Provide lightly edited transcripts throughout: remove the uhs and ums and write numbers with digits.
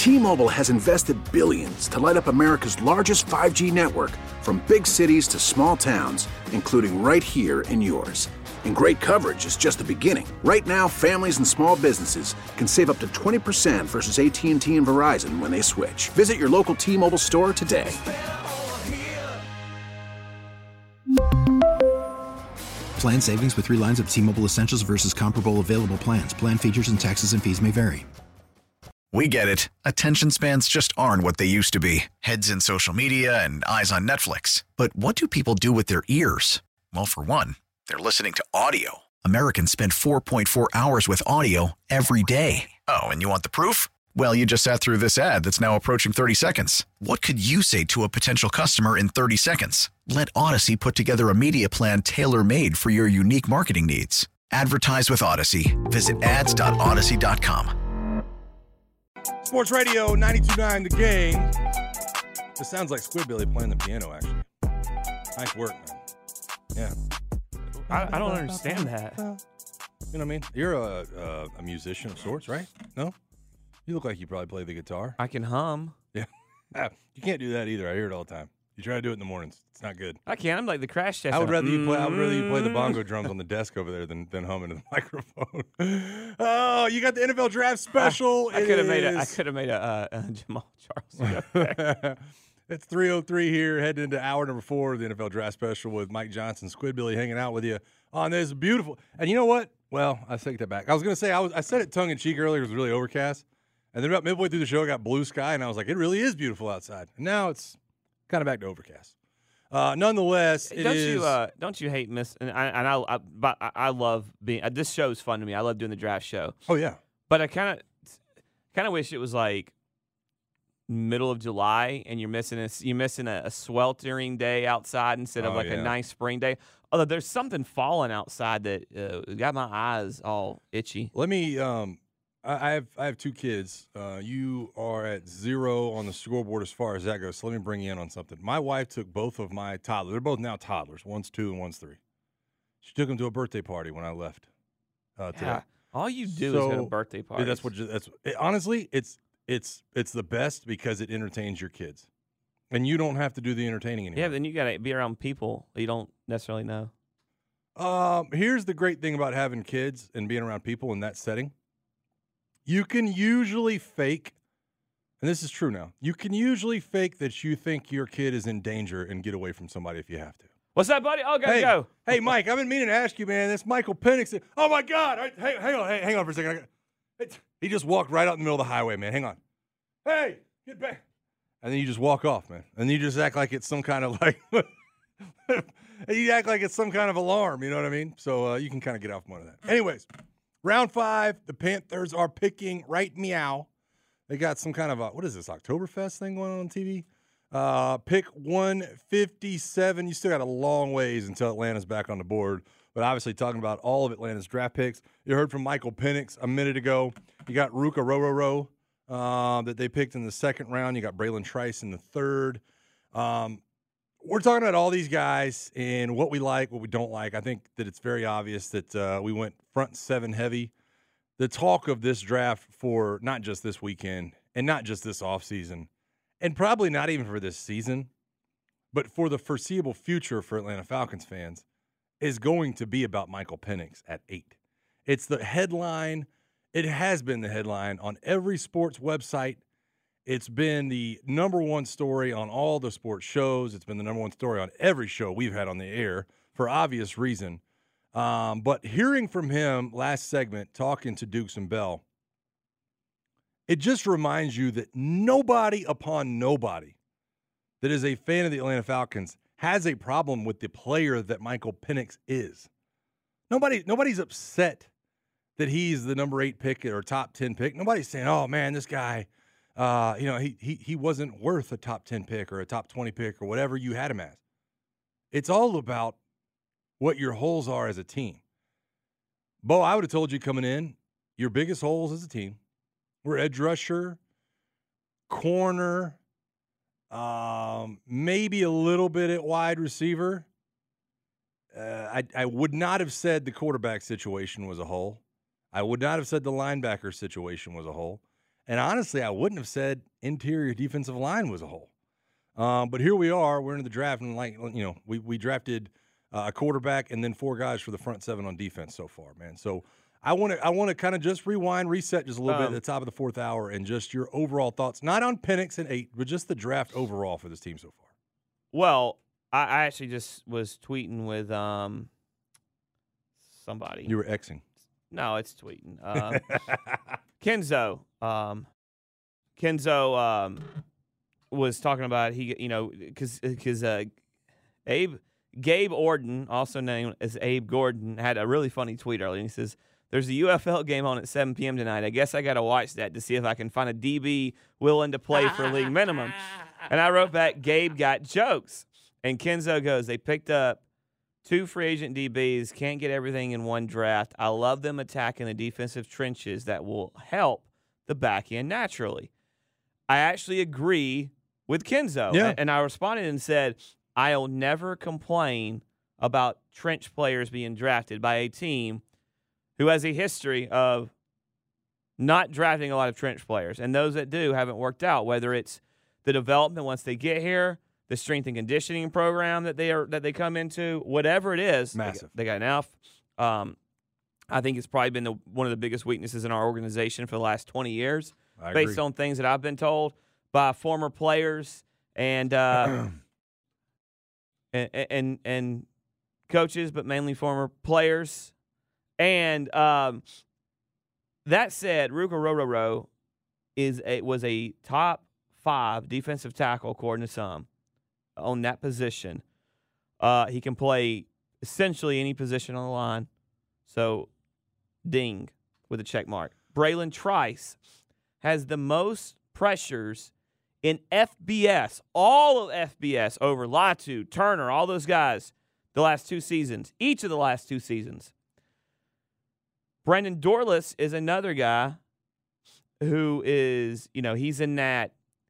T-Mobile has invested billions to light up America's largest 5G network, from big cities to small towns, including right here in yours. And great coverage is just the beginning. Right now, families and small businesses can save up to 20% versus AT&T and Verizon when they switch. Visit your local T-Mobile store today. Plan savings with 3 lines of T-Mobile Essentials versus comparable available plans. Plan features and taxes and fees may vary. We get it. Attention spans just aren't what they used to be. Heads in social media and eyes on Netflix. But what do people do with their ears? Well, for one, they're listening to audio. Americans spend 4.4 hours with audio every day. Oh, and you want the proof? Well, you just sat through this ad that's now approaching 30 seconds. What could you say to a potential customer in 30 seconds? Let Odyssey put together a media plan tailor-made for your unique marketing needs. Advertise with Odyssey. Visit ads.odyssey.com. Sports Radio 92.9 The Game. This sounds like Squidbilly playing the piano, actually. Nice work, man. Yeah. I don't understand that. You know what I mean? You're a musician of sorts, right? No? You look like you probably play the guitar. I can hum. Yeah. You can't do that either. I hear it all the time. You try to do it in the mornings. It's not good. I can. I'm like the crash test. I would rather you play the bongo drums on the desk over there than hum into the microphone. Oh, you got the NFL draft special. I could have made a Jamal Charles. It's 3:03 here, heading into hour number 4 of the NFL draft special with Mike Johnson, Squidbilly, hanging out with you on this beautiful. And you know what? Well, I take that back. I was going to say I said it tongue in cheek earlier. It was really overcast. And then about midway through the show, I got blue sky, and I was like, it really is beautiful outside. And now it's kind of back to overcast. Nonetheless, don't you hate miss? And I love being. This show is fun to me. I love doing the draft show. Oh yeah. But I kind of wish it was like middle of July, and you're missing a sweltering day outside instead of a nice spring day. Although there's something falling outside that got my eyes all itchy. Let me. I have 2 kids. You are at 0 on the scoreboard as far as that goes. So let me bring you in on something. My wife took both of my toddlers. They're both now toddlers. One's 2 and one's 3. She took them to a birthday party when I left today. All you do is go to birthday parties. Honestly, it's the best because it entertains your kids, and you don't have to do the entertaining anymore. Yeah, then you got to be around people you don't necessarily know. Here's the great thing about having kids and being around people in that setting. You can usually fake, and this is true now, you can usually fake that you think your kid is in danger and get away from somebody if you have to. What's that, buddy? Oh, gotta go. Hey, Mike, I've been meaning to ask you, man. That's Michael Penix. Oh, my God. Hang on for a second. He just walked right out in the middle of the highway, man. Hang on. Hey, get back. And then you just walk off, man. And you just act like it's some kind of you act like it's some kind of alarm, you know what I mean? So you can kind of get off one of that. Anyways. Round 5, the Panthers are picking right meow. They got some kind of what is this, Oktoberfest thing going on TV? Pick 157. You still got a long ways until Atlanta's back on the board. But obviously talking about all of Atlanta's draft picks. You heard from Michael Penix a minute ago. You got Ruka Rororo that they picked in the 2nd round. You got Braylon Trice in the 3rd. We're talking about all these guys and what we like, what we don't like. I think that it's very obvious that we went front 7 heavy. The talk of this draft for not just this weekend and not just this offseason, and probably not even for this season, but for the foreseeable future for Atlanta Falcons fans, is going to be about Michael Penix at 8. It's the headline. It has been the headline on every sports website. It's been the number 1 story on all the sports shows. It's been the number 1 story on every show we've had on the air for obvious reason. But hearing from him last segment, talking to Dukes and Bell, it just reminds you that nobody upon nobody that is a fan of the Atlanta Falcons has a problem with the player that Michael Penix is. Nobody's upset that he's the number 8 pick or top 10 pick. Nobody's saying, oh, man, this guy – he wasn't worth a top 10 pick or a top 20 pick or whatever you had him as. It's all about what your holes are as a team. Bo, I would have told you coming in, your biggest holes as a team were edge rusher, corner, maybe a little bit at wide receiver. I would not have said the quarterback situation was a hole. I would not have said the linebacker situation was a hole. And honestly, I wouldn't have said interior defensive line was a hole. But here we are. We're in the draft, and we drafted a quarterback and then 4 guys for the front 7 on defense so far, man. So I want to kind of just reset just a little bit at the top of the 4th hour and just your overall thoughts, not on Penix and 8, but just the draft overall for this team so far. Well, I actually just was tweeting with somebody. You were Xing. No, it's tweeting. Kenzo. Kenzo was talking about because Gabe Orden, also known as Abe Gordon, had a really funny tweet earlier. He says, "There's a UFL game on at 7 p.m. tonight. I guess I got to watch that to see if I can find a DB willing to play for league minimum." And I wrote back, "Gabe got jokes." And Kenzo goes, "They picked up 2 free agent DBs, can't get everything in one draft. I love them attacking the defensive trenches that will help the back end naturally." I actually agree with Kenzo. Yeah. And I responded and said, I'll never complain about trench players being drafted by a team who has a history of not drafting a lot of trench players. And those that do haven't worked out, whether it's the development once they get here, the strength and conditioning program that they come into, whatever it is. Massive. They got enough. I think it's probably been one of the biggest weaknesses in our organization for the last 20 years, based on things that I've been told by former players and and coaches, but mainly former players. And that said, Ruka Rororo was a top 5 defensive tackle according to some on that position. He can play essentially any position on the line. So, ding with a check mark. Braylon Trice has the most pressures in FBS, all of FBS, over Latu, Turner, all those guys, the last 2 seasons, each of the last 2 seasons. Brendan Dorless is another guy who is, he's in that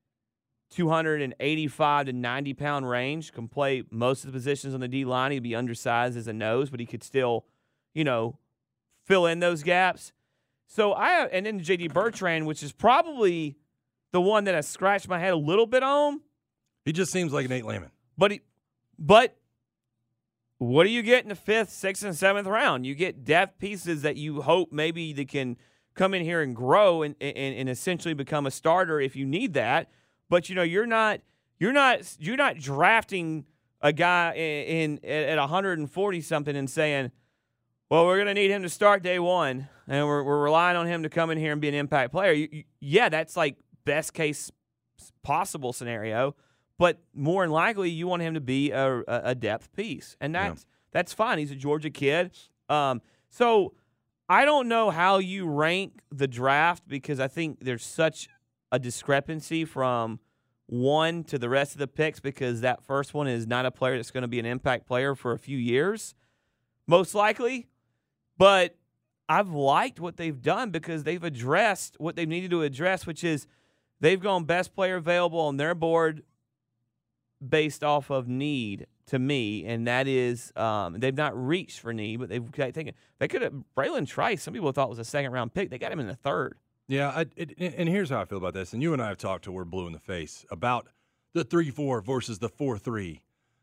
285 to 90-pound range, can play most of the positions on the D-line. He'd be undersized as a nose, but he could still, fill in those gaps. So and then J.D. Bertrand, which is probably the one that I scratched my head a little bit on. He just seems like an Nate Layman. But what do you get in the 5th, 6th, and 7th round? You get depth pieces that you hope maybe they can come in here and grow and essentially become a starter if you need that. But you're not drafting a guy at 140 something and saying, well, we're going to need him to start day 1, and we're relying on him to come in here and be an impact player. Yeah, that's like best case possible scenario, but more than likely you want him to be a depth piece, and that's fine. He's a Georgia kid. So I don't know how you rank the draft because I think there's such a discrepancy from one to the rest of the picks because that first one is not a player that's going to be an impact player for a few years, most likely. But I've liked what they've done because they've addressed what they needed to address, which is they've gone best player available on their board based off of need to me, and that is they've not reached for need, but they've taken. They could have Braylon Trice. Some people thought was a 2nd-round pick. They got him in the 3rd. Yeah, and here's how I feel about this. And you and I have talked till we're blue in the face about the 3-4 versus the 4-3.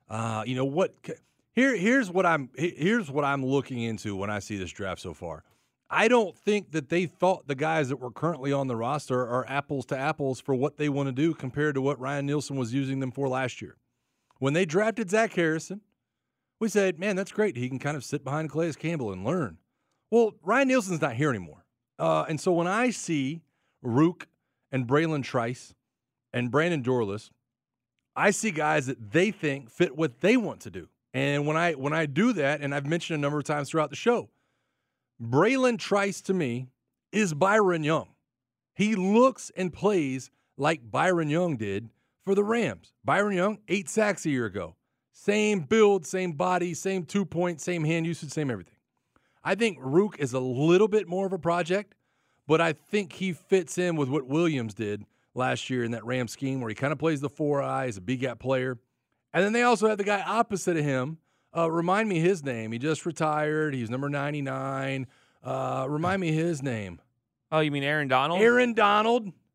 Here's what I'm looking into when I see this draft so far. I don't think that they thought the guys that were currently on the roster are apples to apples for what they want to do compared to what Ryan Nielsen was using them for last year. When they drafted Zach Harrison, we said, man, that's great. He can kind of sit behind Calais Campbell and learn. Well, Ryan Nielsen's not here anymore. And so when I see Rook and Braylon Trice and Brandon Dorless, I see guys that they think fit what they want to do. And when I do that, and I've mentioned a number of times throughout the show, Braylon Trice to me is Byron Young. He looks and plays like Byron Young did for the Rams. Byron Young, 8 sacks a year ago. Same build, same body, same 2-point, same hand usage, same everything. I think Rook is a little bit more of a project, but I think he fits in with what Williams did last year in that Rams scheme where he kind of plays the 4-eye, he's a B-gap player. And then they also have the guy opposite of him. Remind me his name. He just retired. He's number 99. Remind me his name. Oh, you mean Aaron Donald? Aaron Donald.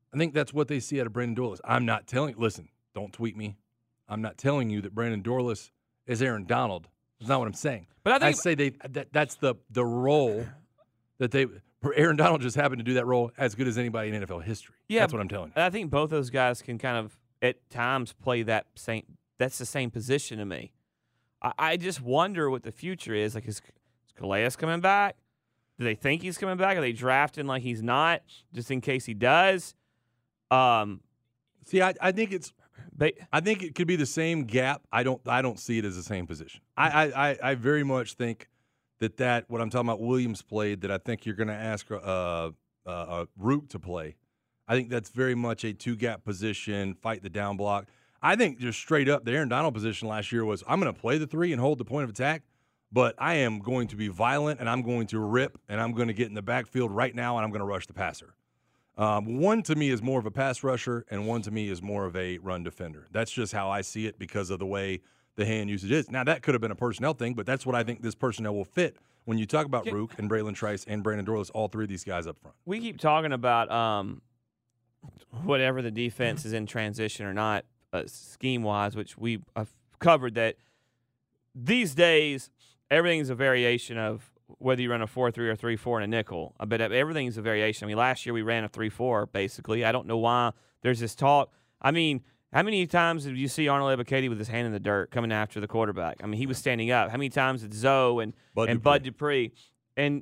I think that's what they see out of Brandon Dorlus. I'm not telling – listen, don't tweet me. I'm not telling you that Brandon Dorlus is Aaron Donald. That's not what I'm saying. But I say that's the role that they – Aaron Donald just happened to do that role as good as anybody in NFL history. Yeah, that's what I'm telling you. I think both those guys can kind of at times play that same – that's the same position to me. I just wonder what the future is. Like, is Calais coming back? Do they think he's coming back? Are they drafting like he's not just in case he does? See, I think it's – I think it could be the same gap. I don't see it as the same position. I very much think that what I'm talking about Williams played, that I think you're going to ask Root to play. I think that's very much a two-gap position, fight the down block. I think just straight up the Aaron Donald position last year was I'm going to play the 3 and hold the point of attack, but I am going to be violent and I'm going to rip and I'm going to get in the backfield right now and I'm going to rush the passer. One to me is more of a pass rusher, and one to me is more of a run defender. That's just how I see it because of the way the hand usage is. Now, that could have been a personnel thing, but that's what I think this personnel will fit when you talk about Rook and Braylon Trice and Brandon Dorlus, all three of these guys up front. We keep talking about whatever the defense is in transition or not, scheme-wise, which we have covered that these days everything's a variation of whether you run a 4-3 or 3-4 and a nickel. But everything's a variation. I mean, last year we ran a 3-4, basically. I don't know why there's this talk. I mean, how many times did you see Arnold Ebiketie with his hand in the dirt coming after the quarterback? I mean, he was standing up. How many times did Zoe and Bud Dupree? And,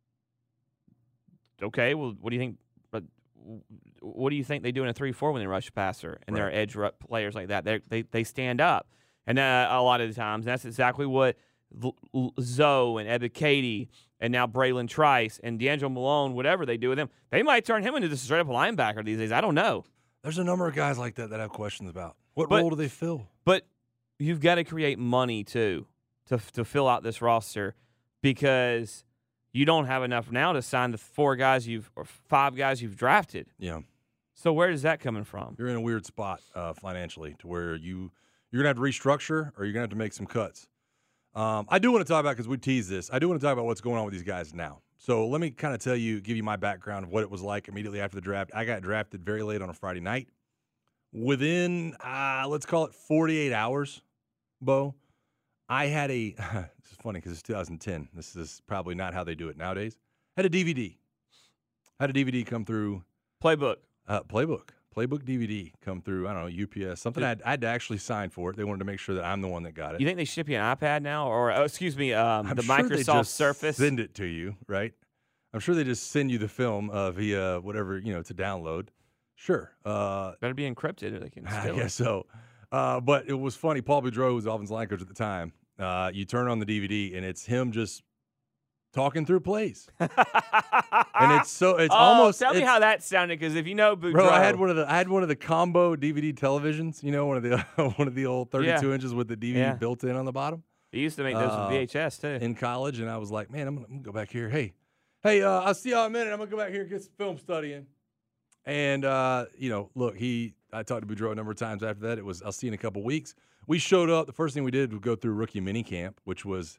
okay, well, what do you think? What do you think they do in a 3-4 when they rush a passer and they're edge players like that? They stand up. And a lot of the times, that's exactly what Zoe and Ebiketie and now Braylon Trice and D'Angelo Malone, whatever they do with him, they might turn him into the straight-up linebacker these days. I don't know. There's a number of guys like that have questions about. What role do they fill? But you've got to create money, too, to fill out this roster because you don't have enough now to sign the 5 guys you've drafted. Yeah. So where is that coming from? You're in a weird spot financially to where you're going to have to restructure or you're going to have to make some cuts. I do want to talk about, because we teased this, I do want to talk about what's going on with these give you my background of what it was like immediately after the draft. I got drafted very late on a Friday night. Within, let's call it 48 hours, Bo, I had this is funny because it's 2010. This is probably not how they do it nowadays. Had a DVD come through. Playbook DVD come through, I don't know, UPS, something I had to actually sign for it. They wanted to make sure that I'm the one that got it. You think they ship you an iPad now? Or, the sure Microsoft Surface? Send it to you, right? I'm sure they just send you the film via whatever, to download. Sure. Better be encrypted or they can steal it. I guess so. But it was funny. Paul Boudreau, who was the offensive line coach at the time, you turn on the DVD, and it's him just talking through plays. And it's almost. Tell me how that sounded, because if you know Boudreau, bro, I had one of the combo DVD televisions. One of the old 32 inches with the DVD built in on the bottom. He used to make those with VHS too in college, and I was like, man, I'm gonna go back here. Hey, I'll see y'all in a minute. I'm gonna go back here and get some film studying. And look, I talked to Boudreau a number of times after that. It was, I'll see you in a couple weeks. We showed up. The first thing we did was go through rookie minicamp, which was.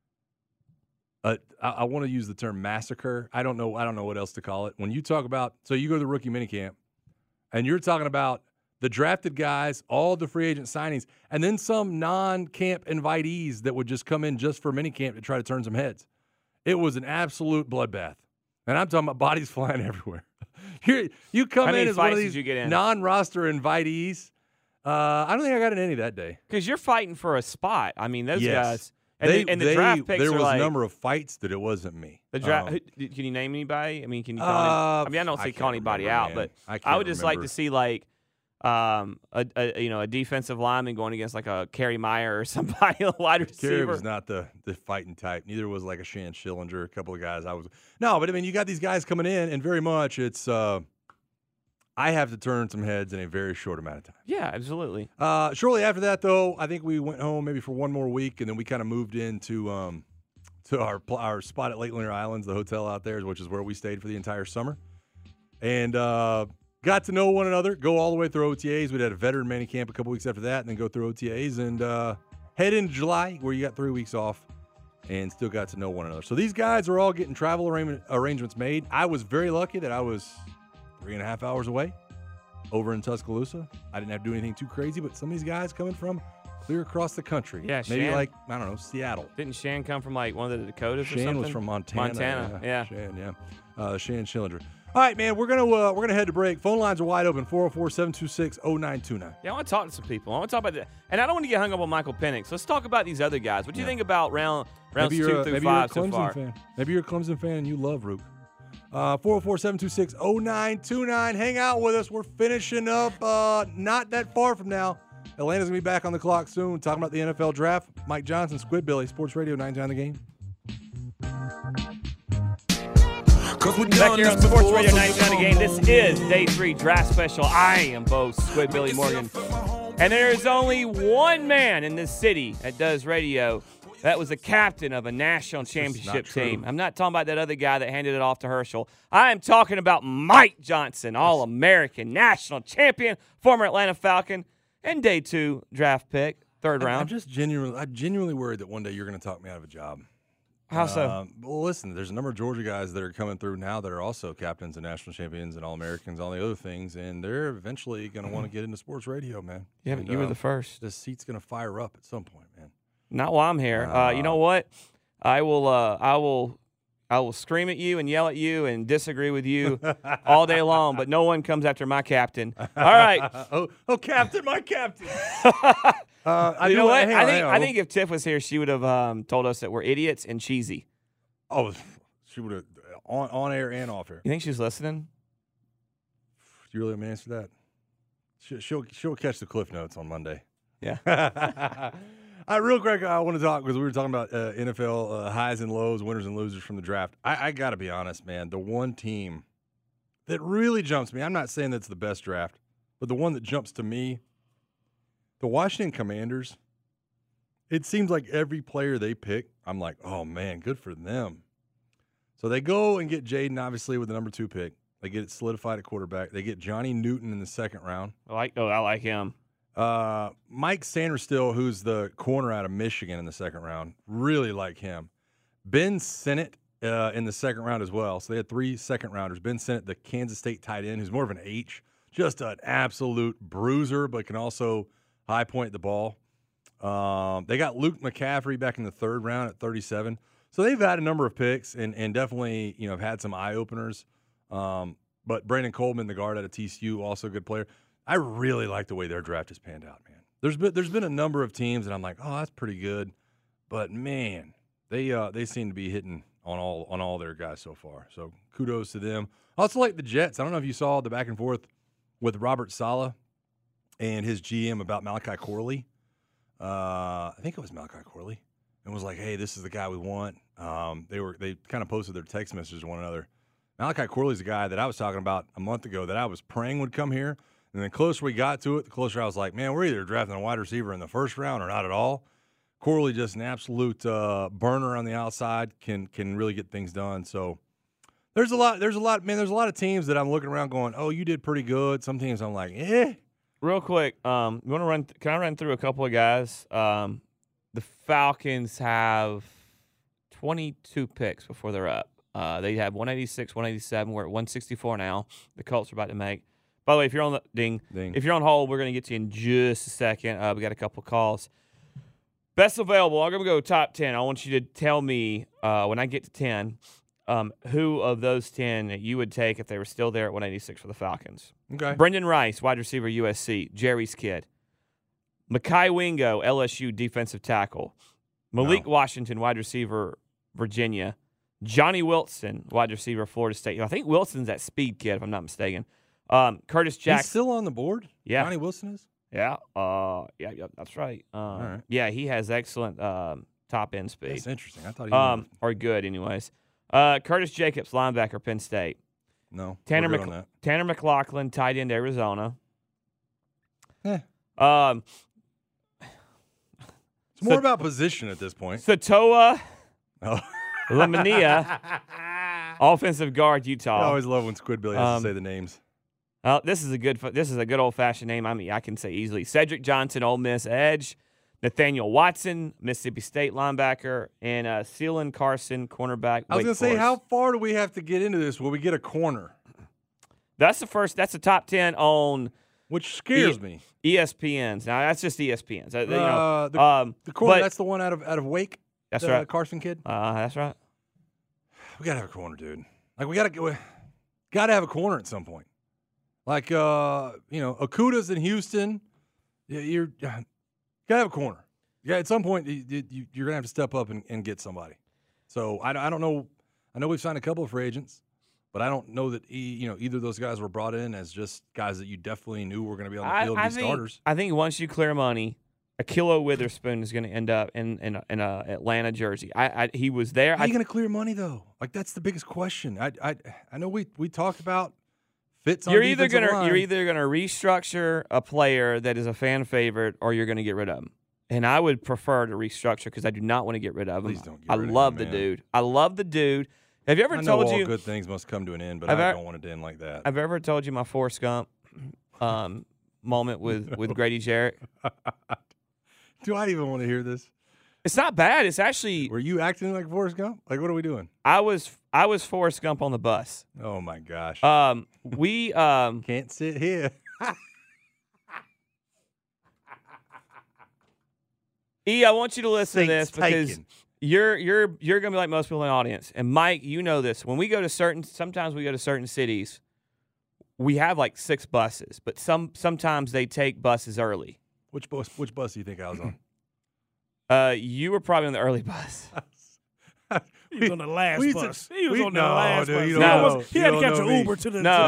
I want to use the term massacre. I don't know what else to call it. When you talk about, so you go to the rookie minicamp, and you're talking about the drafted guys, all the free agent signings, and then some non-camp invitees that would just come in just for minicamp to try to turn some heads. It was an absolute bloodbath. And I'm talking about bodies flying everywhere. You come in as one of these non-roster invitees. I don't think I got in any that day. Because you're fighting for a spot. I mean, those guys. And the draft picks there was a number of fights that it wasn't me. The draft. Can you name anybody? I mean, can you call I don't say call anybody out, but I would just like to see a defensive lineman going against like a Kerry Meyer or somebody, a wide receiver. Kerry was not the fighting type. Neither was like a Shan Schillinger. A couple of guys but I mean, you got these guys coming in, and very much it's. I have to turn some heads in a very short amount of time. Yeah, absolutely. Shortly after that, though, I think we went home maybe for one more week, and then we kind of moved into to our spot at Lake Lanier Islands, the hotel out there, which is where we stayed for the entire summer, and got to know one another, go all the way through OTAs. We had a veteran minicamp a couple weeks after that, and then go through OTAs, and head into July, where you got 3 weeks off, and still got to know one another. So these guys are all getting travel arrangements made. I was very lucky that I was 3.5 hours away over in Tuscaloosa. I didn't have to do anything too crazy, but some of these guys coming from clear across the country. Yeah, maybe Shan, like, I don't know, Seattle. Didn't Shan come from like one of the Dakotas or something? Shan was from Montana. Montana, yeah. Shan, yeah. Shan Schillinger. All right, man, we're gonna head to break. Phone lines are wide open, 404-726-0929. Yeah, I want to talk to some people. I want to talk about that. And I don't want to get hung up on Michael Penix. Let's talk about these other guys. What do you think about rounds 2 through 5 so far? Fan. Maybe you're a Clemson fan and you love Rook. 404-726-0929. Hang out with us. We're finishing up not that far from now. Atlanta's going to be back on the clock soon, talking about the NFL draft. Mike Johnson, Squidbilly, Sports Radio 99 The Game. Back here on Sports Radio 99 The Game. This is Day 3 Draft Special. I am Bo Squidbilly Morgan. And there is only one man in this city that does radio that was a captain of a national championship team. I'm not talking about that other guy that handed it off to Herschel. I am talking about Mike Johnson, All-American, national champion, former Atlanta Falcon, and Day 2 draft pick, third round. I'm genuinely worried that one day you're going to talk me out of a job. How so? Well, listen, there's a number of Georgia guys that are coming through now that are also captains and national champions and All-Americans, all the other things, and they're eventually going to want to get into sports radio, man. Yeah, but you were the first. The seat's going to fire up at some point, man. Not while I'm here. You know what? I will scream at you and yell at you and disagree with you all day long, but no one comes after my captain. All right. Captain, my captain. You know what? I think if Tiff was here, she would have told us that we're idiots and cheesy. Oh, she would have on air and off air. You think she's listening? Do you really want me to answer that? She'll catch the Cliff Notes on Monday. Yeah. Real quick, I want to talk because we were talking about NFL highs and lows, winners and losers from the draft. I got to be honest, man. The one team that really jumps me, I'm not saying that's the best draft, but the one that jumps to me, the Washington Commanders. It seems like every player they pick, I'm like, oh, man, good for them. So they go and get Jaden, obviously, with the number 2 pick. They get it solidified at quarterback. They get Johnny Newton in the second round. I like him. Mike Sanderstill, who's the corner out of Michigan in the second round, really like him. Ben Sinnott in the second round as well. So they had 3 second-rounders. Ben Sinnott, the Kansas State tight end, who's more of an H, just an absolute bruiser, but can also high-point the ball. They got Luke McCaffrey back in the third round at 37. So they've had a number of picks and definitely have had some eye-openers. But Brandon Coleman, the guard out of TCU, also a good player. I really like the way their draft has panned out, man. There's been a number of teams, and I'm like, oh, that's pretty good. But, man, they seem to be hitting on all their guys so far. So kudos to them. I also like the Jets. I don't know if you saw the back and forth with Robert Saleh and his GM about Malachi Corley. I think it was Malachi Corley. And was like, hey, this is the guy we want. They kind of posted their text messages to one another. Malachi Corley's a guy that I was talking about a month ago that I was praying would come here. And the closer we got to it, the closer I was like, man, we're either drafting a wide receiver in the first round or not at all. Corley just an absolute burner on the outside, can really get things done. So there's a lot, man, there's a lot of teams that I'm looking around going, oh, you did pretty good. Some teams I'm like, eh. Real quick, can I run through a couple of guys? The Falcons have 22 picks before they're up. They have 186, 187. We're at 164 now. The Colts are about to make. By the way, if you're on the ding. If you're on hold, we're going to get to you in just a second. We got a couple of calls. Best available. I'm going to go top 10. I want you to tell me when I get to 10, who of those 10 that you would take if they were still there at 186 for the Falcons. Okay. Brendan Rice, wide receiver, USC. Jerry's kid. Mekhi Wingo, LSU defensive tackle. Malik Washington, wide receiver, Virginia. Johnny Wilson, wide receiver, Florida State. I think Wilson's that speed kid, if I'm not mistaken. Curtis Jackson. He's still on the board? Yeah. Johnny Wilson is? Yeah. Yeah, that's right. All right. Yeah, he has excellent top end speed. That's interesting. I thought he was. Or good, anyways. Curtis Jacobs, linebacker, Penn State. No. Tanner McLaughlin, tight end, Arizona. Yeah. It's more about position at this point. Satoa Oh. Lamania, offensive guard, Utah. I always love when Squidbilly has to say the names. This is a good old fashioned name. I can say easily. Cedric Johnson, Ole Miss edge. Nathaniel Watson, Mississippi State linebacker, and Seelan Carson, cornerback. I was going to say, how far do we have to get into this? Will we get a corner? That's the top 10 on which scares me. ESPN's. Now that's just ESPN's. The corner. That's the one out of Wake. That's right. Carson kid. That's right. We gotta have a corner, dude. Like we gotta have a corner at some point. Like Okuda's in Houston. You gotta have a corner. Yeah, at some point you're gonna have to step up and get somebody. So I don't know. I know we've signed a couple of free agents, but I don't know that either of those guys were brought in as just guys that you definitely knew were going to be on the field and be starters. I think once you clear money, Ahkello Witherspoon is going to end up in a Atlanta jersey. He was there. How are you going to clear money though? Like that's the biggest question. I know we talked about fits on defensive line. You're either going to restructure a player that is a fan favorite, or you're going to get rid of him. And I would prefer to restructure because I do not want to get rid of him. Please don't get rid of him, love the dude. I love the dude. Have you ever told you good things must come to an end, but I don't want it to end like that. I've ever told you my Forrest Gump moment with Grady Jarrett? Do I even want to hear this? It's not bad. It's actually. Were you acting like Forrest Gump? Like what are we doing? I was Forrest Gump on the bus. Oh my gosh. We can't sit here. I want you to listen to this because you're gonna be like most people in the audience. And Mike, you know this. When we go to sometimes we go to certain cities, we have like 6 buses, but sometimes they take buses early. Which bus do you think I was on? You were probably on the early bus. He was on the last bus. He was on the last bus. He had to catch an Uber to the No.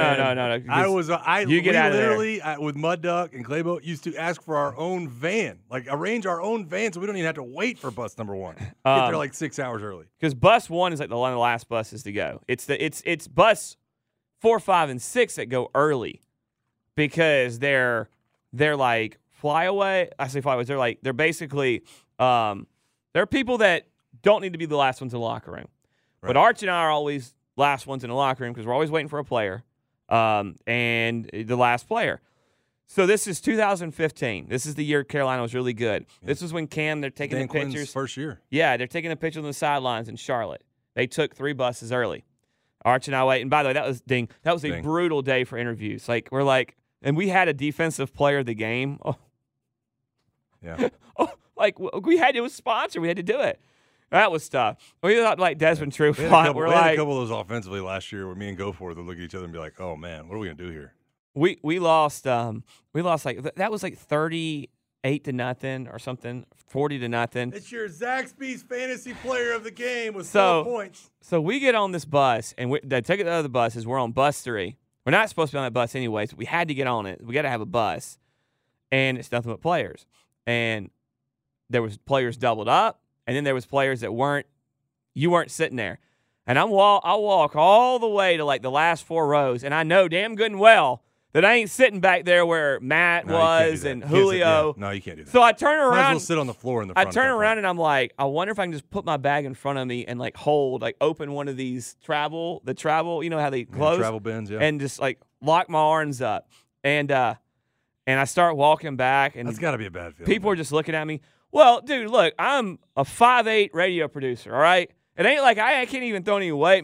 We literally, with Mud Duck and Claybo, used to ask for our own van, like arrange our own van so we don't even have to wait for bus number 1. Get there like 6 hours early. Because bus 1 is like one of the last buses to go. It's bus 4, 5, and 6 that go early because they're like flyaway. I say flyaways. They're basically they're people that don't need to be the last ones in the locker room. Right. But Arch and I are always last ones in the locker room because we're always waiting for a player and the last player. So this is 2015. This is the year Carolina was really good. Yeah. This was when they're taking the pictures. Quinn's first year. Yeah, they're taking the pictures on the sidelines in Charlotte. They took 3 buses early. Arch and I wait. And by the way, that was a brutal day for interviews. And we had a defensive player of the game. Oh. Yeah. It was sponsored. We had to do it. That was tough. We thought like Desmond Trufant. We had a couple of those offensively last year where me and Goforth would look at each other and be like, "Oh man, what are we gonna do here?" We lost. We lost that was like 38-0 or something, 40-0. It's your Zaxby's fantasy player of the game with 4 points. So we get on this bus and they take it to the other buses. We're on bus 3. We're not supposed to be on that bus anyways. But we had to get on it. We got to have a bus, and it's nothing but players. And there was players doubled up. And then there was players that you weren't sitting there. And I'll walk all the way to like the last 4 rows, and I know damn good and well that I ain't sitting back there where Matt was and Julio. No, you can't do that. So I turn around. Might as well sit on the floor in the front. I turn around and I'm like, I wonder if I can just put my bag in front of me and like open one of these travel, you know how they close? Travel bins, yeah. And just like lock my arms up. And I start walking back. And that's got to be a bad feeling. People are just looking at me. Well, dude, look, I'm a 5'8" radio producer, all right? It ain't like I can't even throw any weight,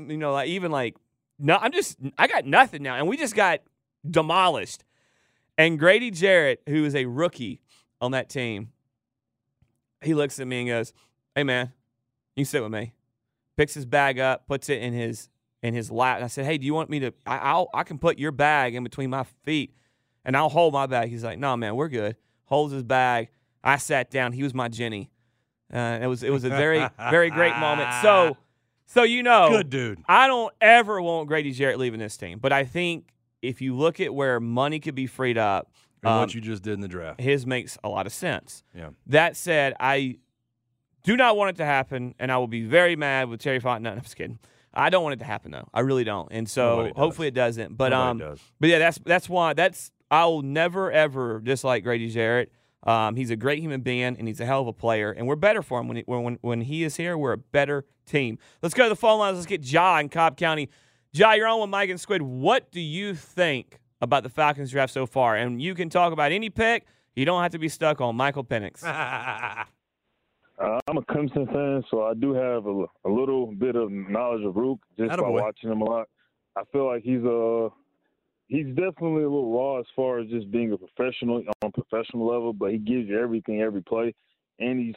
I got nothing now. And we just got demolished. And Grady Jarrett, who is a rookie on that team, he looks at me and goes, "Hey, man, you can sit with me." Picks his bag up, puts it in his lap. And I said, "Hey, do you want me to I can put your bag in between my feet and I'll hold my bag." He's like, "No, man, we're good." Holds his bag. I sat down. He was my Jenny. It was a very, very great moment. So good dude. I don't ever want Grady Jarrett leaving this team, but I think if you look at where money could be freed up, and what you just did in the draft, his makes a lot of sense. Yeah. That said, I do not want it to happen, and I will be very mad with Terry Fontenot. No, I'm just kidding. I don't want it to happen though. I really don't, and so hopefully it doesn't. But but yeah, that's why I will never ever dislike Grady Jarrett. He's a great human being, and he's a hell of a player, and we're better for him when he is here. We're a better team. Let's go to the phone lines. Let's get Ja in Cobb County. Ja, you're on with Mike and Squid. What do you think about the Falcons draft so far? And you can talk about any pick. You don't have to be stuck on Michael Penix. I'm a Clemson fan, so I do have a little bit of knowledge of Rook just by watching him a lot. I feel like he's he's definitely a little raw as far as just being a professional on a professional level, but he gives you everything every play, and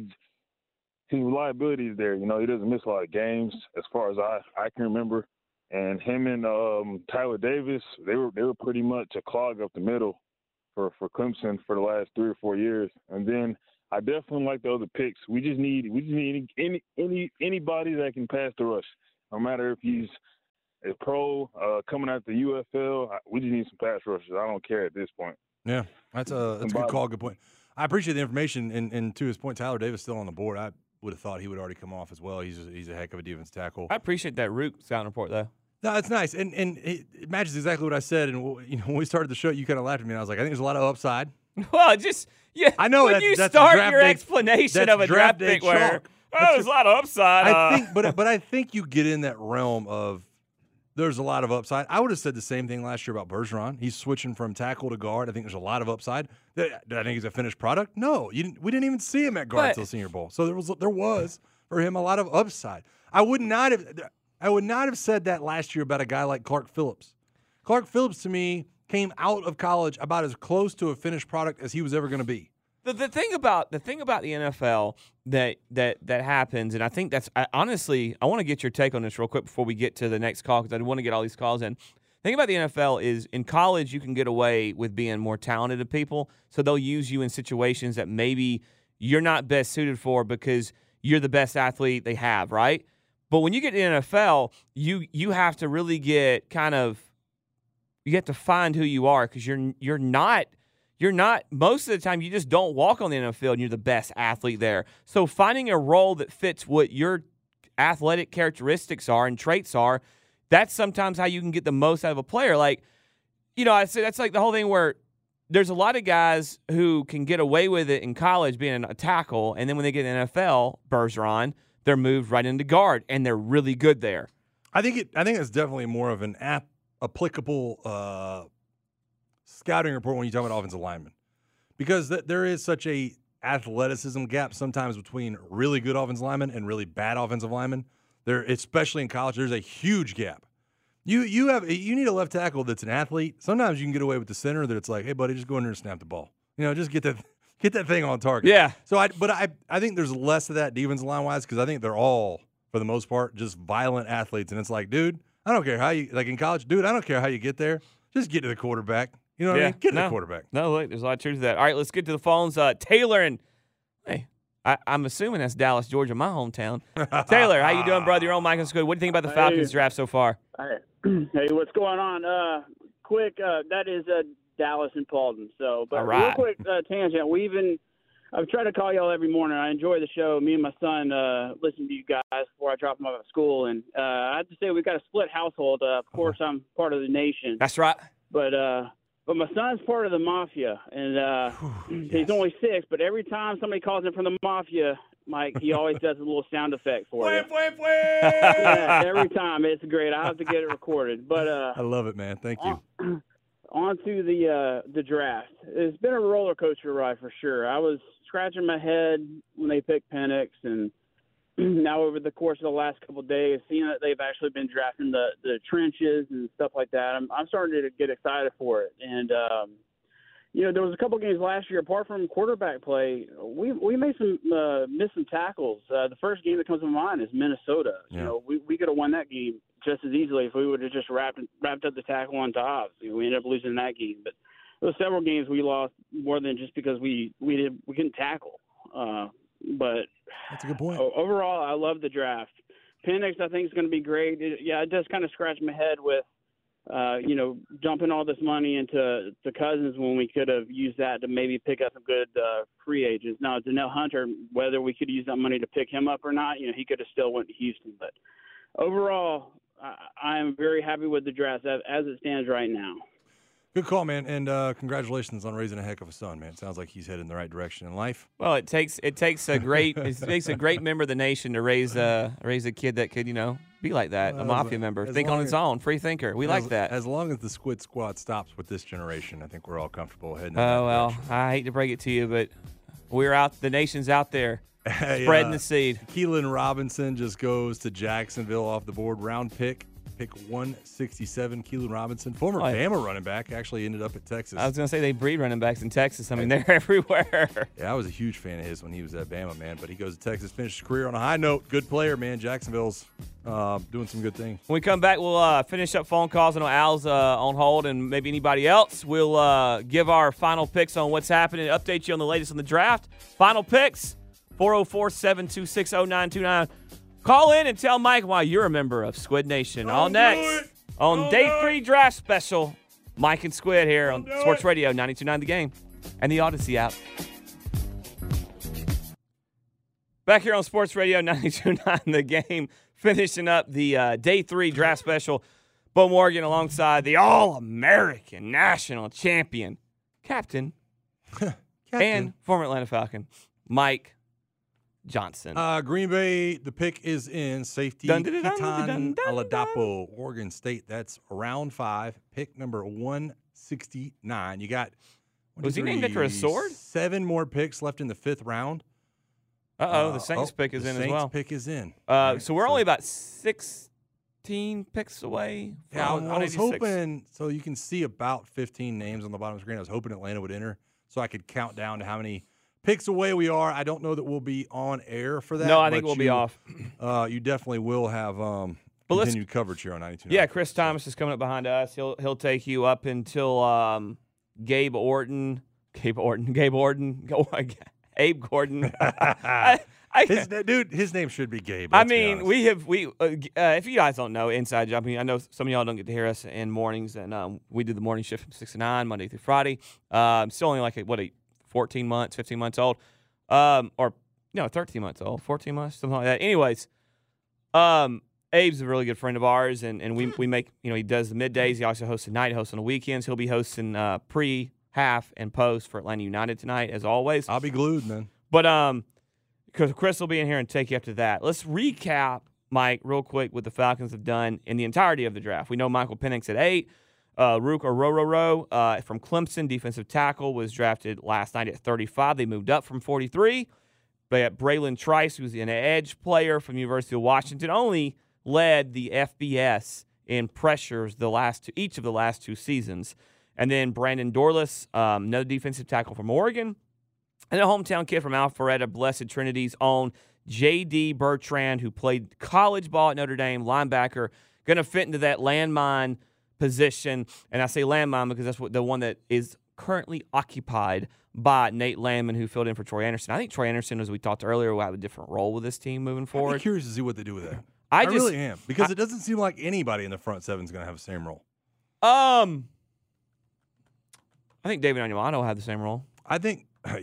his reliability is there. You know, he doesn't miss a lot of games as far as I can remember. And him and Tyler Davis, they were pretty much a clog up the middle for Clemson for the last 3 or 4 years. And then I definitely like the other picks. We just need anybody that can pass the rush, no matter if he's a pro coming out the UFL. We just need some pass rushers. I don't care at this point. Yeah, that's a good call. Good point. I appreciate the information. And to his point, Tyler Davis still on the board. I would have thought he would already come off as well. He's a heck of a defense tackle. I appreciate that Root scouting report, though. No, it's nice, and it matches exactly what I said. And when we started the show, you kind of laughed at me. And I was like, I think there's a lot of upside. Well, I know when you start your explanation of a draft pick where there's a lot of upside. I think, but I think you get in that realm of there's a lot of upside. I would have said the same thing last year about Bergeron. He's switching from tackle to guard. I think there's a lot of upside. Did I think he's a finished product? No, we didn't even see him at guard until Senior Bowl. So there was for him a lot of upside. I would not have said that last year about a guy like Clark Phillips. Clark Phillips, to me, came out of college about as close to a finished product as he was ever going to be. The thing about the NFL that happens, and I think honestly, I want to get your take on this real quick before we get to the next call, because I want to get all these calls in. The thing about the NFL is in college you can get away with being more talented than people, so they'll use you in situations that maybe you're not best suited for because you're the best athlete they have, right? But when you get to the NFL, you have to really get you have to find who you are, because you're not most of the time you just don't walk on the NFL field and you're the best athlete there. So finding a role that fits what your athletic characteristics are and traits are, that's sometimes how you can get the most out of a player. Like, I say that's like the whole thing where there's a lot of guys who can get away with it in college being a tackle, and then when they get in the NFL, Bergeron, they're moved right into guard, and they're really good there. I think it's definitely more of an applicable scouting report when you talk about offensive linemen, because there is such a athleticism gap sometimes between really good offensive linemen and really bad offensive linemen. There, especially in college, there's a huge gap. You need a left tackle that's an athlete. Sometimes you can get away with the center that it's like, hey buddy, just go in there and snap the ball. Just get that thing on target. Yeah. So I think there's less of that defensive line wise, because I think they're all, for the most part, just violent athletes, and it's like, dude, I don't care how you, like in college, dude, I don't care how you get there. Just get to the quarterback. You know what I mean? Get to the quarterback. No, look, there's a lot of truth to that. All right, let's get to the phones. Taylor, and hey, I'm assuming that's Dallas, Georgia, my hometown. Taylor, how you doing, brother? You're on Mike and Squid. What do you think about the Falcons draft so far? Hey, what's going on? Quick, that is Dallas and Paulden. So, but right. Real quick tangent. I've tried to call y'all every morning. I enjoy the show. Me and my son listen to you guys before I drop him off at school. And I have to say, we've got a split household. Of course, I'm part of the nation. That's right. But my son's part of the mafia, and he's only 6. But every time somebody calls him from the mafia, Mike, he always does a little sound effect for you. Yeah, every time. It's great. I have to get it recorded. But I love it, man. Thank you. On to the draft. It's been a roller coaster ride for sure. I was scratching my head when they picked Penix, and now over the course of the last couple of days, seeing that they've actually been drafting the trenches and stuff like that, I'm starting to get excited for it. And there was a couple of games last year, apart from quarterback play, we made missed some tackles. The first game that comes to mind is Minnesota. Yeah. We could have won that game just as easily if we would have just wrapped up the tackle on Dobbs. We ended up losing that game, but there were several games we lost more than just because we couldn't tackle. But that's a good point. Overall, I love the draft. Penix, I think, is going to be great. It does kind of scratch my head with dumping all this money into Cousins when we could have used that to maybe pick up some good free agents. Now, Danielle Hunter, whether we could use that money to pick him up or not, he could have still went to Houston. But overall, I am very happy with the draft as it stands right now. Good call, man, and congratulations on raising a heck of a son, man. It sounds like he's headed in the right direction in life. Well, it takes a great member of the nation to raise a kid that could be like that, a mafia member, think on his own, free thinker. We like that. As long as the Squid Squad stops with this generation, I think we're all comfortable heading. Oh well, I hate to break it to you, but we're out. The nation's out there. Spreading the seed. Keelan Robinson just goes to Jacksonville off the board. Round pick pick 167. Keelan Robinson, former Bama running back, actually ended up at Texas. I was going to say they breed running backs in Texas. I mean, they're everywhere. Yeah, I was a huge fan of his when he was at Bama, man. But he goes to Texas, finished his career on a high note. Good player, man. Jacksonville's doing some good things. When we come back, we'll finish up phone calls. I know Al's on hold and maybe anybody else. We'll give our final picks on what's happening, update you on the latest on the draft. Final picks, 404-726-0929. Call in and tell Mike why you're a member of Squid Nation. All next on Day 3 Draft Special. Mike and Squid here on Sports Radio 92.9 The Game and the Odyssey app. Back here on Sports Radio 92.9 The Game, finishing up the Day 3 Draft Special. Bo Morgan alongside the All-American National Champion, Captain. And former Atlanta Falcon, Mike Johnson. Green Bay, the pick is in. Safety, Keaton Oladapo, Oregon State. That's round 5, pick number 169. You got was he named after a sword? 7 more picks left in the 5th round. The Saints pick is in as well. Saints pick is in. So we're only about 16 picks away. Yeah, I was hoping, so you can see about 15 names on the bottom of the screen. I was hoping Atlanta would enter so I could count down to how many picks away we are. I don't know that we'll be on air for that. No, I think we'll be off. You definitely will have continued coverage here on 92. Yeah, Chris Thomas is coming up behind us. He'll take you up until Abe Gordon. His name should be Gabe. I mean, if you guys don't know, inside job. I mean, I know some of y'all don't get to hear us in mornings, and we do the morning shift from 6 to 9, Monday through Friday. Still only like 14 months, 15 months old, 13 months old, 14 months, something like that. Anyways, Abe's a really good friend of ours, and we make, he does the middays. He also hosts the night, hosts on the weekends. He'll be hosting pre, half, and post for Atlanta United tonight, as always. I'll be glued, man. But because Chris will be in here and take you up to that. Let's recap, Mike, real quick, what the Falcons have done in the entirety of the draft. We know Michael Penix at 8. Rook Orororo from Clemson, defensive tackle, was drafted last night at 35. They moved up from 43. But Braylon Trice, who's an edge player from University of Washington, only led the FBS in pressures each of the last 2 seasons. And then Brandon Dorlus, another defensive tackle from Oregon. And a hometown kid from Alpharetta, Blessed Trinity's own J.D. Bertrand, who played college ball at Notre Dame, linebacker, going to fit into that landmine position. And I say landmine because that's the one that is currently occupied by Nate Landman, who filled in for Troy Anderson. I think Troy Anderson, as we talked earlier, will have a different role with this team moving forward. I'm curious to see what they do with that. I really am, because it doesn't seem like anybody in the front 7 is going to have the same role. I think David Onyemata will have the same role. I think, I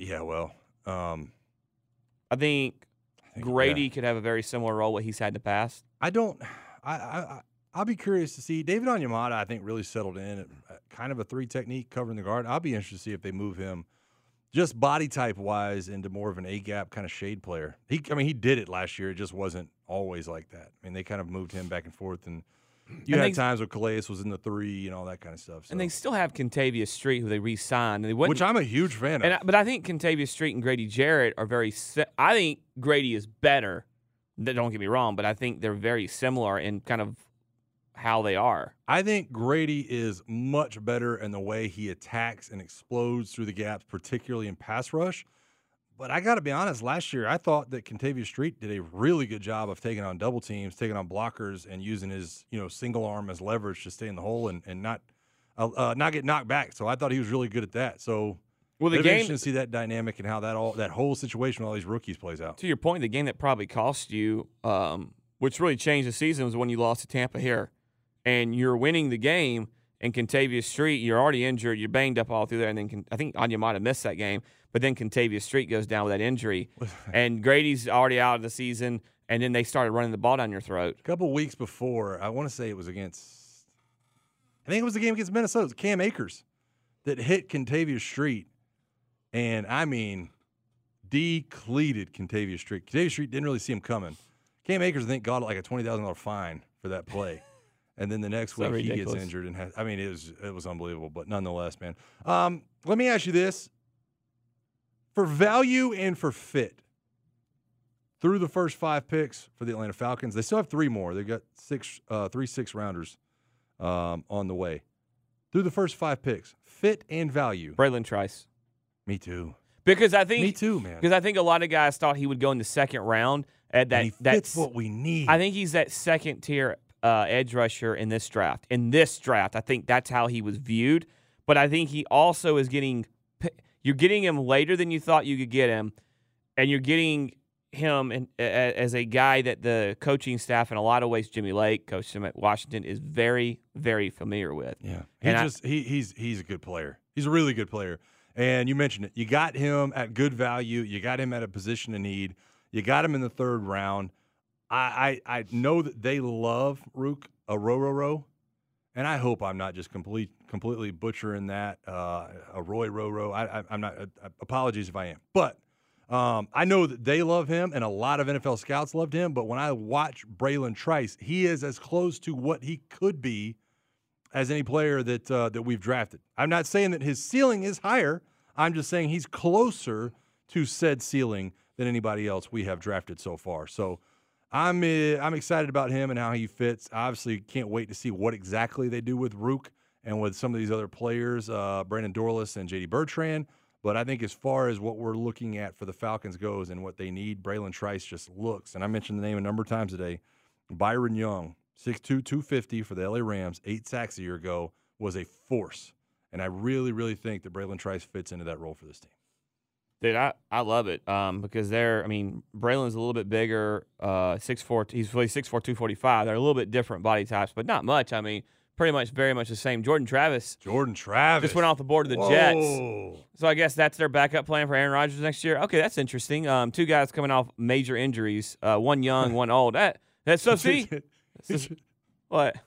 think Grady could have a very similar role what he's had in the past. I'll be curious to see. David Onyemata, I think, really settled in at kind of a 3 technique covering the guard. I'll be interested to see if they move him just body type wise into more of an A-gap kind of shade player. He did it last year. It just wasn't always like that. I mean, they kind of moved him back and forth, and had times where Calais was in the 3 and all that kind of stuff. So. And they still have Contavious Street, who they re-signed. Which I'm a huge fan of. But I think Contavious Street and Grady Jarrett are I think Grady is better. Don't get me wrong, but I think they're very similar in kind of how they are. I think Grady is much better in the way he attacks and explodes through the gaps, particularly in pass rush. But I got to be honest, last year I thought that Contavious Street did a really good job of taking on double teams, taking on blockers, and using his single arm as leverage to stay in the hole and not get knocked back. So I thought he was really good at that. So the game, interesting to see that dynamic and how that whole situation with all these rookies plays out. To your point, the game that probably cost you, which really changed the season, was when you lost to Tampa here. And you're winning the game, and Contavious Street, you're already injured, you're banged up all through there, and then I think Anya might have missed that game, but then Contavious Street goes down with that injury, and Grady's already out of the season, and then they started running the ball down your throat. A couple weeks before, I want to say it was the game against Minnesota. It was Cam Akers that hit Contavious Street, and decleated Contavious Street. Contavious Street didn't really see him coming. Cam Akers, I think, got like a $20,000 fine for that play. And then the next week he gets injured, and it was unbelievable. But nonetheless, man. Let me ask you this: for value and for fit, through the first 5 picks for the Atlanta Falcons. They still have 3 more. They've got 3 6-rounders on the way. Through the first 5 picks, fit and value. Braylon Trice. Me too. Because I think Me too, man. Because I think a lot of guys thought he would go in the second round. That's what we need. I think he's that second-tier edge rusher in this draft. In this draft, I think that's how he was viewed. But I think he also is you're getting him later than you thought you could get him, and you're getting him as a guy that the coaching staff, in a lot of ways, Jimmy Lake, coached him at Washington, is very, very familiar with. Yeah, he's a good player. He's a really good player. And you mentioned it. You got him at good value. You got him at a position of need. You got him in the 3rd round. I know that they love Rook Arororo, and I hope I'm not just completely butchering that. Roy Roro. I'm not. Apologies if I am. But I know that they love him, and a lot of NFL scouts loved him. But when I watch Braylon Trice, he is as close to what he could be as any player that we've drafted. I'm not saying that his ceiling is higher. I'm just saying he's closer to said ceiling than anybody else we have drafted so far. So I'm excited about him and how he fits. I obviously can't wait to see what exactly they do with Rook and with some of these other players, Brandon Dorlus and J.D. Bertrand. But I think as far as what we're looking at for the Falcons goes and what they need, Braylon Trice just looks, and I mentioned the name a number of times today, Byron Young, 6'2", 250 for the L.A. Rams, 8 sacks a year ago, was a force. And I really, really think that Braylon Trice fits into that role for this team. Dude, I love it because Braylon's a little bit bigger, 6'4", he's 6'4", 245. They're a little bit different body types, but not much. I mean, pretty much very much the same. Jordan Travis just went off the board of the Jets. So I guess that's their backup plan for Aaron Rodgers next year. Okay, that's interesting. 2 guys coming off major injuries, one young, one old. That's so see. What?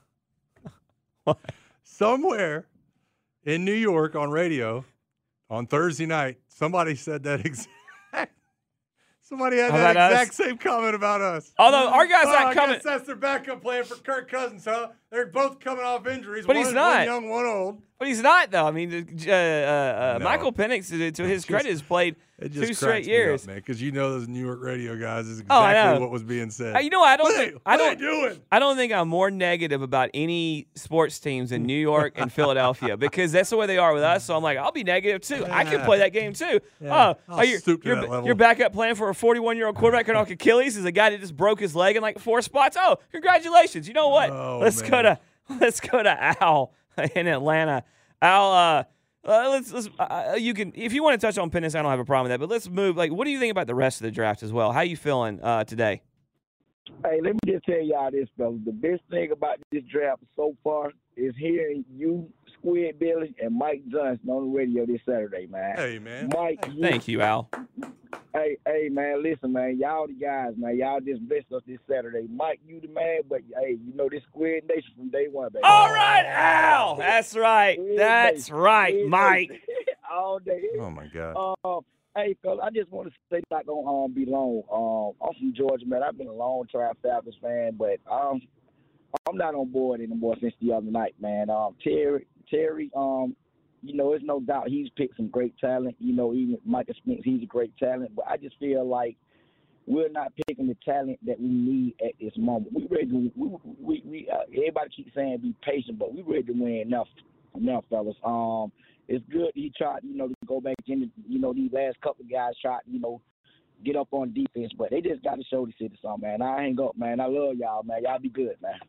Somewhere in New York on radio on Thursday night, somebody said that exact. Somebody had that exact same comment about us. Although our guy's not coming. I guess that's their backup plan for Kirk Cousins, huh? They're both coming off injuries. But he's not. One young, one old. But he's not, though. I mean, Michael Penix, to his credit, has played 2 straight years. Because you know those New York radio guys is exactly what was being said. You know, I don't think I'm more negative about any sports teams in New York and Philadelphia because that's the way they are with us. So I'm like, I'll be negative too. I can play that game too. Yeah, your backup plan for a 41-year-old quarterback coming off Achilles is a guy that just broke his leg in like 4 spots. Oh, congratulations! You know what? Let's go to Al in Atlanta. Al, you can, if you want to touch on Penix, I don't have a problem with that. But let's move. Like, what do you think about the rest of the draft as well? How you feeling today? Hey, let me just tell y'all this, fellas. The best thing about this draft so far is hearing you, Squid Billy, and Mike Johnson on the radio this Saturday, man. Hey, man. Mike, thank you, Al. Hey, man, listen, man. Y'all the guys, man. Y'all just blessed us this Saturday. Mike, you the man, but, hey, you know this Squid Nation from day one, baby. All right, Al. That's right. That's right, Mike. All day. Oh, my God. Hey, fella, I just want to say not going to be long. I'm from Georgia, man. I've been a long-time Falcons fan, but I'm not on board anymore since the other night, man. Terry, you know, there's no doubt he's picked some great talent. You know, even Micah Spence, he's a great talent. But I just feel like we're not picking the talent that we need at this moment. We ready to, everybody keeps saying be patient, but we ready to win enough, fellas. It's good he tried, you know, to go back in, you know, these last couple of guys tried, you know, get up on defense, but they just got to show the city something, man. I hang up, man. I love y'all, man. Y'all be good, man.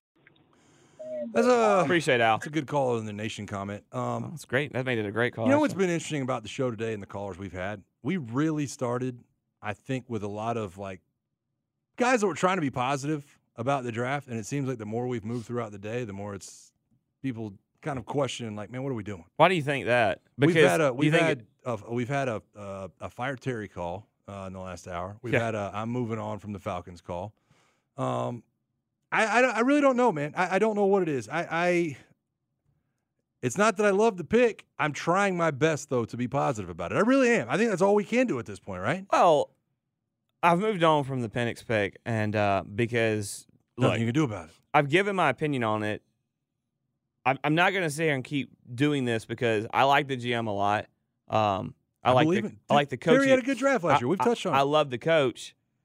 Appreciate Al. That's a good call in the Nation comment. That's great. That made it a great call. You know what's been interesting about the show today and the callers we've had? We really started, I think, with a lot of like guys that were trying to be positive about the draft, and it seems like the more we've moved throughout the day, the more it's people kind of questioning, like, man, what are we doing? Why do you think that? Because we've had a Fire Terry call in the last hour. We've had a I'm moving on from the Falcons call. I really don't know, man. I don't know what it is. It's not that I love the pick. I'm trying my best, though, to be positive about it. I really am. I think that's all we can do at this point, right? Well, I've moved on from the Penix pick, and because nothing you can do about it. I've given my opinion on it. I'm not going to sit here and keep doing this because I like the GM a lot. I like the coach. Terry had a good draft last year. We've touched on it. I love the coach.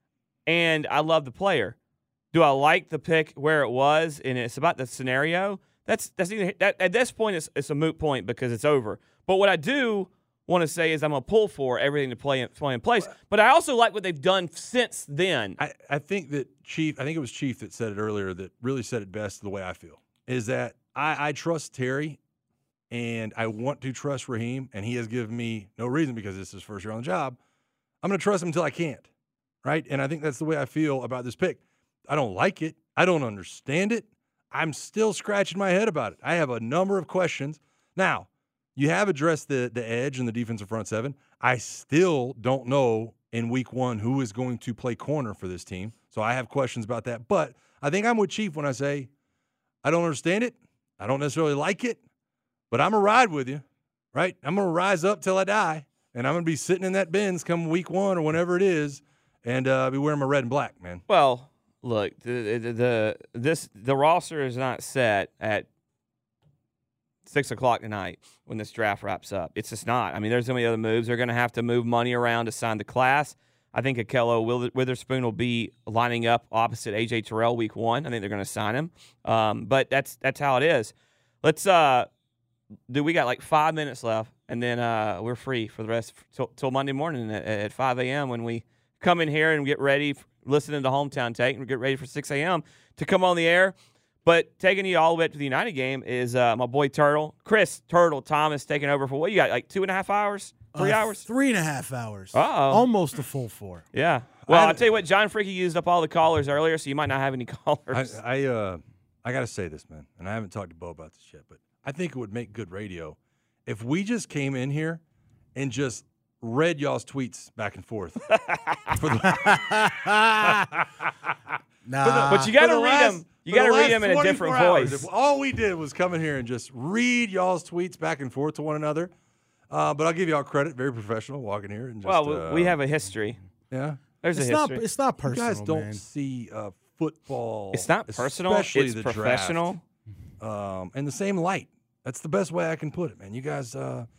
and I love the player. Do I like the pick where it was, and it's about the scenario? That's either at this point it's a moot point because it's over. But what I do want to say is I'm going to pull for everything to play in place. But I also like what they've done since then. I think that Chief, I think it was Chief that said it earlier that really said it best the way I feel, is that I trust Terry and I want to trust Raheem, and he has given me no reason because this is his first year on the job. I'm going to trust him until I can't, right? And I think that's the way I feel about this pick. I don't like it. I don't understand it. I'm still scratching my head about it. I have a number of questions. Now, you have addressed the edge and the defensive front seven. I still don't know in week one who is going to play corner for this team. So I have questions about that. But I think I'm with Chief when I say I don't understand it. I don't necessarily like it. But I'm going to ride with you, right? I'm going to rise up till I die. And I'm going to be sitting in that Benz come week one or whenever it is and be wearing my red and black, man. Well, look, the roster is not set at 6 o'clock tonight when this draft wraps up. It's just not. I mean, there's going to be other moves. They're going to have to move money around to sign the class. I think Akello Witherspoon will be lining up opposite A.J. Terrell week one. I think they're going to sign him. But that's how it is. Let's we got like 5 minutes left, and then we're free for the rest till Monday morning at 5 a.m. when we come in here and get ready, listening to Hometown Take, and get ready for 6 a.m. to come on the air. But taking you all the way up to the United game is my boy Chris Turtle Thomas, taking over for what you got, like 2.5 hours, 3 hours? 3.5 hours. Uh-oh. Almost a full 4. Yeah. Well, I'll tell you what, John Freaky used up all the callers earlier, so you might not have any callers. I got to say this, man, and I haven't talked to Bo about this yet, but I think it would make good radio if we just came in here and just read y'all's tweets back and forth. Nah. But you got to read them. You got to read them in a different voice. If all we did was come in here and just read y'all's tweets back and forth to one another. But I'll give y'all credit, very professional, walking here and just. Well, we have a history. Yeah, there's a history. It's not personal. You guys don't man. see football. It's not personal. Especially It's the professional. In the same light. That's the best way I can put it, man. You guys,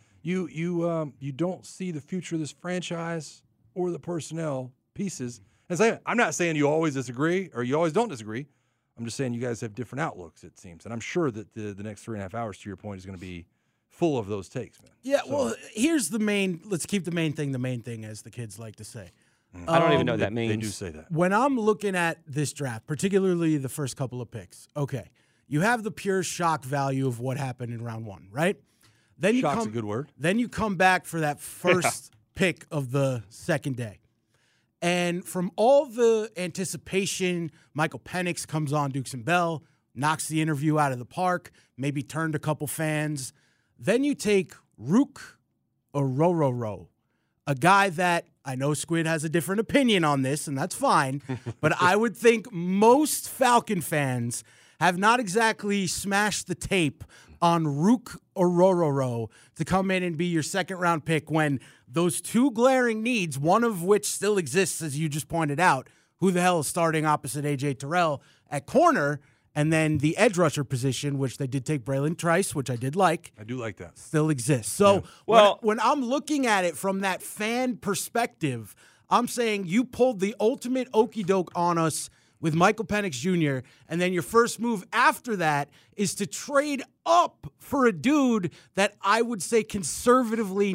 you don't see the future of this franchise or the personnel pieces. And I'm not saying you always disagree or you always don't disagree. I'm just saying you guys have different outlooks, it seems. And I'm sure that the next 3.5 hours, to your point, is going to be full of those takes, man. Yeah, well, here's the main – let's keep the main thing, as the kids like to say. I don't even know what that means. They do say that. When I'm looking at this draft, particularly the first couple of picks, okay, you have the pure shock value of what happened in round one, right? Then Shock's a good word. Then you come back for that first pick of the second day. And from all the anticipation, Michael Penix comes on Dukes and Bell, knocks the interview out of the park, maybe turned a couple fans. Then you take Rook Orhorhoro, a guy that I know Squid has a different opinion on this, and that's fine, but I would think most Falcon fans have not exactly smashed the tape on Rook Orhorhoro to come in and be your second-round pick when those two glaring needs, one of which still exists, as you just pointed out, who the hell is starting opposite A.J. Terrell at corner, and then the edge rusher position, which they did take Braylon Trice, which I did like. I do like that. Still exists. So when I'm looking at it from that fan perspective, I'm saying you pulled the ultimate okey doke on us with Michael Penix Jr., and then your first move after that is to trade up for a dude that I would say conservatively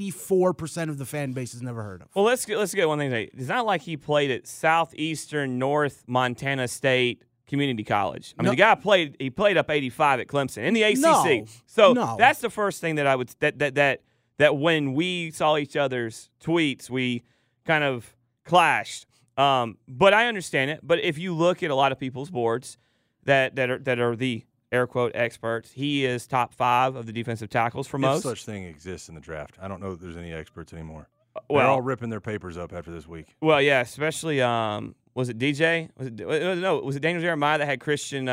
94% of the fan base has never heard of. Well, let's get one thing straight. It's not like he played at Southeastern North Montana State Community College. I mean, the guy played up 85 at Clemson in the ACC. That's the first thing that I would that when we saw each other's tweets, we kind of clashed. But I understand it. But if you look at a lot of people's boards that are the air quote experts, he is top 5 of the defensive tackles for most. If such thing exists in the draft. I don't know that there's any experts anymore. They're all ripping their papers up after this week. Well, yeah, especially was it DJ? Was it Daniel Jeremiah that had Christian?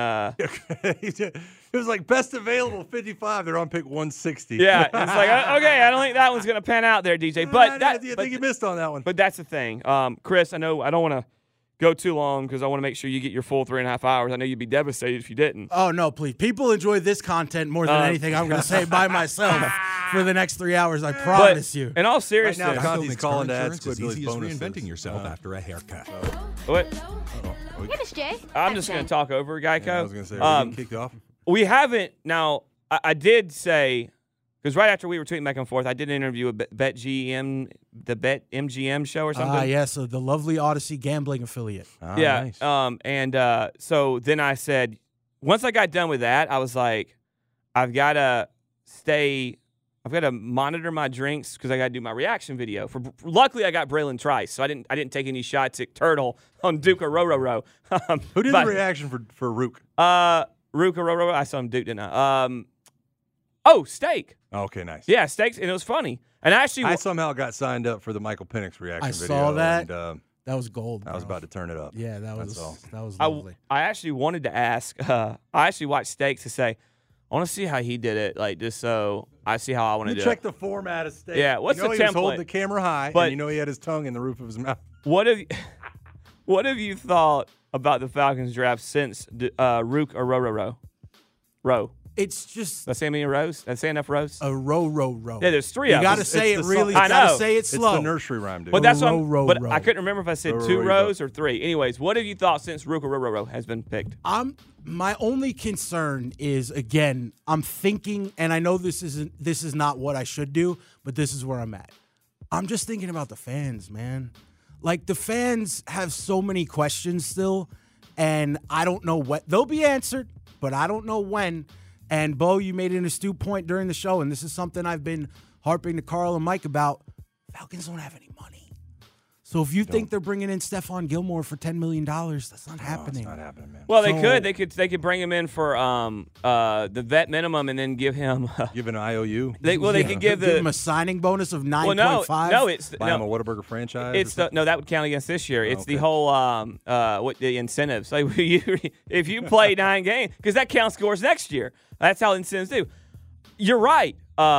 It was like best available 55. They're on pick 160. Yeah, it's like okay, I don't think that one's gonna pan out there, DJ. But I think you missed on that one. But that's the thing, Chris. I know I don't want to go too long because I want to make sure you get your full 3.5 hours. I know you'd be devastated if you didn't. Oh, no, please. People enjoy this content more than anything I'm going to say by myself for the next 3 hours. I promise you. In all seriousness. Right now, Conti's calling to add Squid Billy's easy as bonuses. reinventing yourself after a haircut. What? Hey, Miss J. I'm just going to talk over Geico. Yeah, I was going to say, are we getting kicked off? We haven't. Now, I did say, because right after we were tweeting back and forth, I did an interview with BetMGM, the BetMGM show or something. Yes, so the lovely Odyssey gambling affiliate. Yeah. Nice. So then I said, once I got done with that, I was like, I've got to monitor my drinks because I got to do my reaction video. Luckily, I got Braylon Trice, so I didn't take any shots at Turtle on Duke or Roro. Who did the reaction for Rook? Rook or Roro. I saw him Duke, didn't I? Steak. Okay, nice. Yeah, Steaks, and it was funny. And actually, I somehow got signed up for the Michael Penix reaction video. I saw that. And, that was gold. I was about to turn it up. Yeah, that was That's lovely. I actually wanted to ask. I actually watched Steaks to say, I want to see how he did it, like just so I see how I want to do it. Check the format of Steak. Yeah, what's the he template? Was holding the camera high, but and you know he had his tongue in the roof of his mouth. What have you thought about the Falcons draft since Rook or Row? It's just. Did I say many rows? Did I say enough rows? A row. Yeah, there's 3 of them. You got to say it really. I You got know. to say it slow. It's the nursery rhyme, dude. But that's what row. I couldn't remember if I said 2 rows or 3. Anyways, what have you thought since Rook or Row has been picked? My only concern is, again, I'm thinking, and I know this is not what I should do, but this is where I'm at. I'm just thinking about the fans, man. Like, the fans have so many questions still, and I don't know what they'll be answered, but I don't know when. And, Bo, you made an astute point during the show, and this is something I've been harping to Carl and Mike about. Falcons don't have any money. So if you think they're bringing in Stephon Gilmore for $10 million, that's not happening. It's not happening, man. Well, they could bring him in for the vet minimum and then give him give an IOU. They could give him a signing bonus of 9.5. Well, no, it's buy him a Whataburger franchise. It's that would count against this year. It's the whole the incentives. Like if you play 9 games, because that counts scores next year. That's how incentives do. You're right.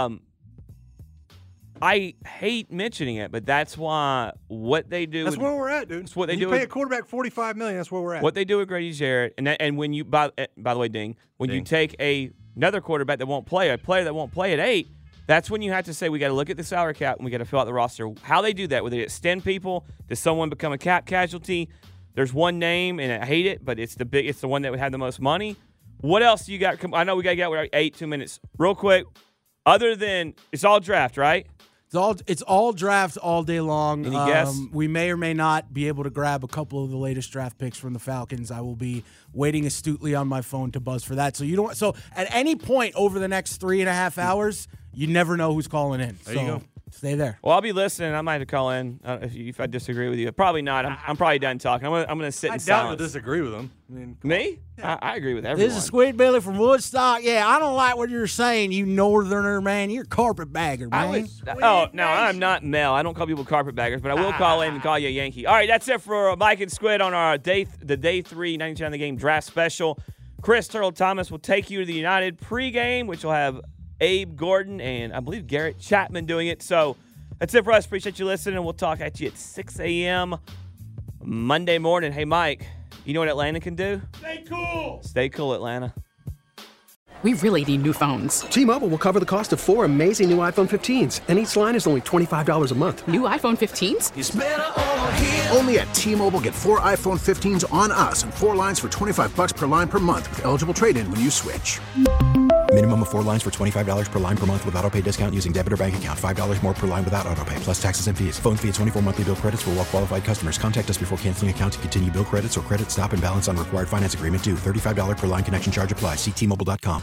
I hate mentioning it, but that's why what they do. That's where we're at, dude. That's what they do. You pay a quarterback $45 million. That's where we're at. What they do with Grady Jarrett, and when you by the way, Ding, when you take another quarterback that won't play, a player that won't play at 8, that's when you have to say we got to look at the salary cap and we got to fill out the roster. How they do that? Whether they extend people, does someone become a cap casualty? There's one name, and I hate it, but it's the one that would have the most money. What else do you got? I know we got to get with 2 minutes, real quick. Other than it's all draft, right? It's all draft all day long. Any guess? We may or may not be able to grab a couple of the latest draft picks from the Falcons. I will be waiting astutely on my phone to buzz for that. So at any point over the next 3.5 hours, you never know who's calling in. There you go. Stay there. Well, I'll be listening. I might have to call in if I disagree with you. Probably not. I'm probably done talking. I'm gonna sit in silence. I doubt to disagree with him. I mean, me? Yeah. I agree with everyone. This is Squid Billy from Woodstock. Yeah, I don't like what you're saying, you northerner, man. You're a carpetbagger, man. I'm not Mel. I don't call people carpetbaggers, but I will call in and call you a Yankee. All right, that's it for Mike and Squid on our day 3 99 on the game draft special. Chris Turtle Thomas will take you to the United pregame, which will have Abe Gordon and I believe Garrett Chapman doing it. So that's it for us. Appreciate you listening, and we'll talk at you at 6 a.m. Monday morning. Hey, Mike, you know what Atlanta can do? Stay cool. Stay cool, Atlanta. We really need new phones. T-Mobile will cover the cost of 4 amazing new iPhone 15s, and each line is only $25 a month. New iPhone 15s? It's better over here. Only at T-Mobile, get 4 iPhone 15s on us and 4 lines for $25 per line per month with eligible trade-in when you switch. Minimum of 4 lines for $25 per line per month with autopay discount using debit or bank account. $5 more per line without autopay, plus taxes and fees. Phone fee at 24 monthly bill credits for well-qualified customers. Contact us before canceling account to continue bill credits or credit stop and balance on required finance agreement due. $35 per line connection charge applies. See T-Mobile.com.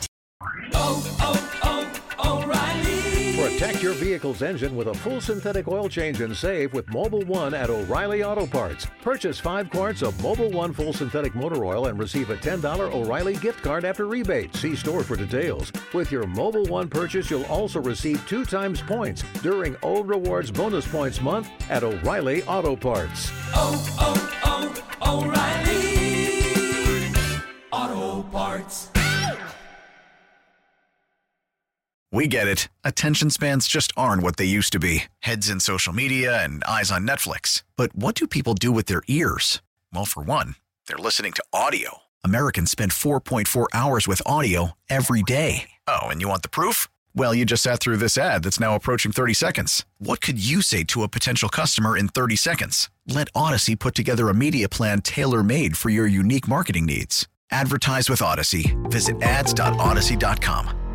O'Reilly. Protect your vehicle's engine with a full synthetic oil change and save with Mobil 1 at O'Reilly Auto Parts. Purchase 5 quarts of Mobil 1 full synthetic motor oil and receive a $10 O'Reilly gift card after rebate. See store for details. With your Mobil 1 purchase, you'll also receive 2 times points during O Rewards Bonus Points Month at O'Reilly Auto Parts. O'Reilly Auto Parts. We get it. Attention spans just aren't what they used to be. Heads in social media and eyes on Netflix. But what do people do with their ears? Well, for one, they're listening to audio. Americans spend 4.4 hours with audio every day. Oh, and you want the proof? Well, you just sat through this ad that's now approaching 30 seconds. What could you say to a potential customer in 30 seconds? Let Odyssey put together a media plan tailor-made for your unique marketing needs. Advertise with Odyssey. Visit ads.odyssey.com.